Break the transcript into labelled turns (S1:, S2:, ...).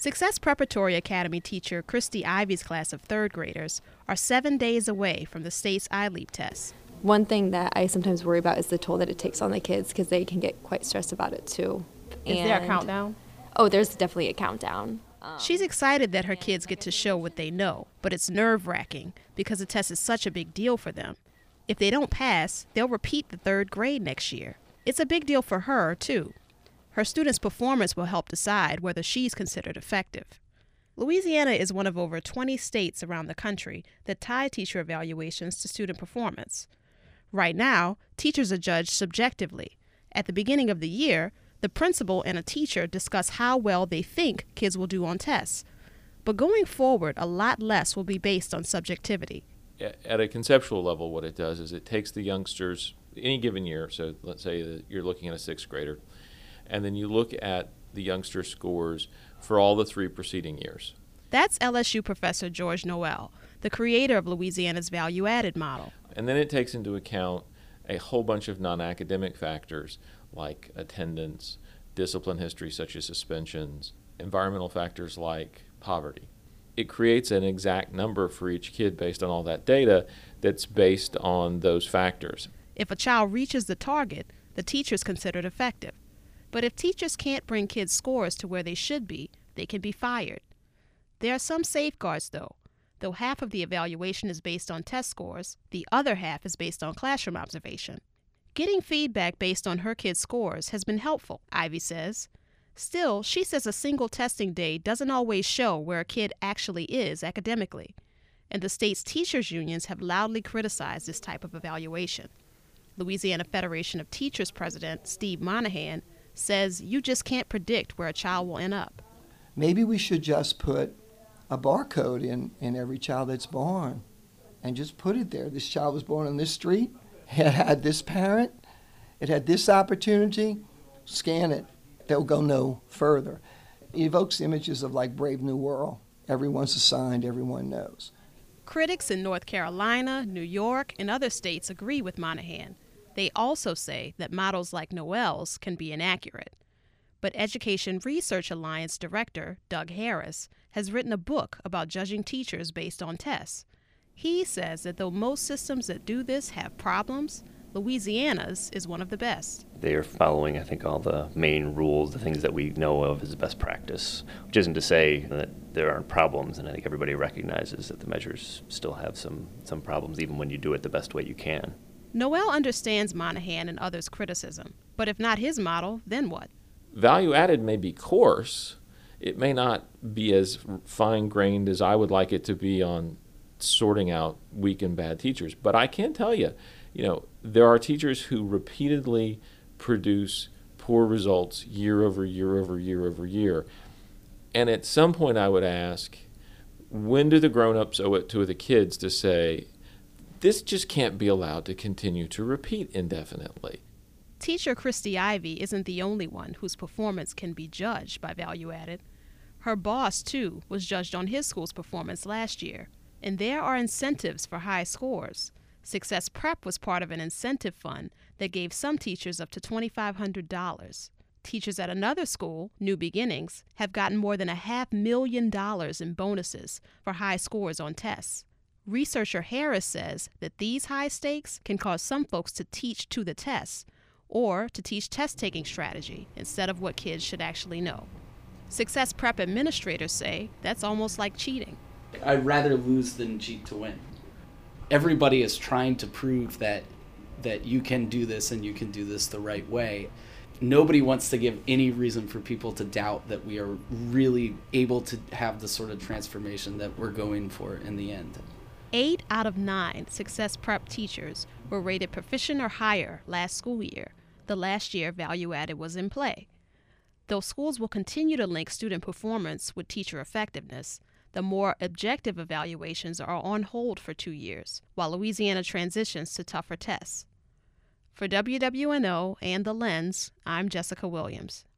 S1: Success Preparatory Academy teacher Christy Ivy's class of third graders are 7 days away from the state's iLeap test.
S2: One thing that I sometimes worry about is the toll that it takes on the kids because they can get quite stressed about it too.
S1: Is there a countdown?
S2: Oh, there's definitely a countdown.
S1: She's excited that her kids get to show what they know, but it's nerve-wracking because the test is such a big deal for them. If they don't pass, they'll repeat the third grade next year. It's a big deal for her, too. Her students' performance will help decide whether she's considered effective. Louisiana is one of over 20 states around the country that tie teacher evaluations to student performance. Right now, teachers are judged subjectively. At the beginning of the year, the principal and a teacher discuss how well they think kids will do on tests. But going forward, a lot less will be based on subjectivity.
S3: At a conceptual level, what it does is it takes the youngsters any given year, so let's say that you're looking at a sixth grader, and then you look at the youngster scores for all the 3 preceding years.
S1: That's LSU professor George Noel, the creator of Louisiana's value-added model.
S3: And then it takes into account a whole bunch of non-academic factors like attendance, discipline history such as suspensions, environmental factors like poverty. It creates an exact number for each kid based on all that data that's based on those factors.
S1: If a child reaches the target, the teacher is considered effective. But if teachers can't bring kids' scores to where they should be, they can be fired. There are some safeguards, though. Though half of the evaluation is based on test scores, the other half is based on classroom observation. Getting feedback based on her kids' scores has been helpful, Ivy says. Still, she says a single testing day doesn't always show where a kid actually is academically, and the state's teachers' unions have loudly criticized this type of evaluation. Louisiana Federation of Teachers President Steve Monahan says you just can't predict where a child will end up.
S4: Maybe we should just put a barcode in every child that's born and just put it there. This child was born on this street, it had this parent, it had this opportunity, scan it. They'll go no further. It evokes images of like Brave New World. Everyone's assigned, everyone knows.
S1: Critics in North Carolina, New York, and other states agree with Monahan. They also say that models like Noel's can be inaccurate. But Education Research Alliance Director Doug Harris has written a book about judging teachers based on tests. He says that though most systems that do this have problems, Louisiana's is one of the best.
S5: They are following, I think, all the main rules, the things that we know of as best practice, which isn't to say that there aren't problems, and I think everybody recognizes that the measures still have some problems, even when you do it the best way you can.
S1: Noel understands Monahan and others' criticism, but if not his model, then what?
S3: Value added may be coarse. It may not be as fine-grained as I would like it to be on sorting out weak and bad teachers. But I can tell you, there are teachers who repeatedly produce poor results year over year over year over year. And at some point I would ask, when do the grown-ups owe it to the kids to say, this just can't be allowed to continue to repeat indefinitely?
S1: Teacher Christy Ivy isn't the only one whose performance can be judged by value added. Her boss, too, was judged on his school's performance last year. And there are incentives for high scores. Success Prep was part of an incentive fund that gave some teachers up to $2,500. Teachers at another school, New Beginnings, have gotten more than $500,000 in bonuses for high scores on tests. Researcher Harris says that these high stakes can cause some folks to teach to the tests or to teach test-taking strategy instead of what kids should actually know. Success Prep administrators say that's almost like cheating.
S6: I'd rather lose than cheat to win. Everybody is trying to prove that you can do this and you can do this the right way. Nobody wants to give any reason for people to doubt that we are really able to have the sort of transformation that we're going for in the end.
S1: 8 out of 9 Success Prep teachers were rated proficient or higher last school year, the last year value added was in play. Though schools will continue to link student performance with teacher effectiveness, the more objective evaluations are on hold for 2 years, while Louisiana transitions to tougher tests. For WWNO and The Lens, I'm Jessica Williams.